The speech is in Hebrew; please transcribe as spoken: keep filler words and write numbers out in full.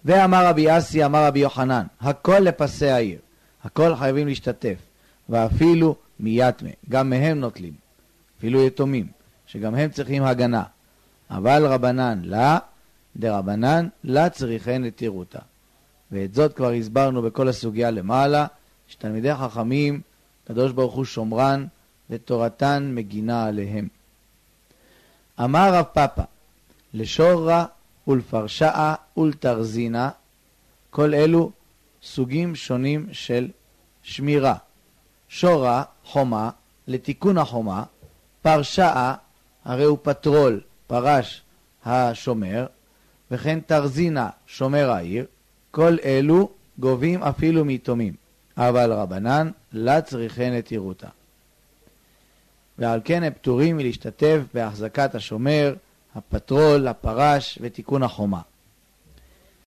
ואמר רבי אסי, אמר רבי יוחנן, הכל לפסי העיר, הכל חייבים להשתתף, ואפילו מיתמה, גם מהם נוטלים, אפילו יתומים, שגם הם צריכים הגנה, אבל רבנן לה, דרבנן לה צריכן לתירותה. ואת זאת כבר הסברנו בכל הסוגיה למעלה, שתלמידי חכמים, קדוש ברוך הוא שומרן, ותורתן מגינה עליהם. אמר רב פאפא, לשורה ולפרשעה ולתרזינה, כל אלו סוגים שונים של שמירה. שורה, חומה, לתיקון החומה, פרשעה, הרי הוא פטרול, פרש השומר, וכן תרזינה, שומר העיר, כל אלו גובים אפילו מיתומים, אבל רבנן לה צריכן לתירותה. ועל כן הם פטורים מלהשתתף בהחזקת השומר, הפטרול, הפרש ותיקון החומה.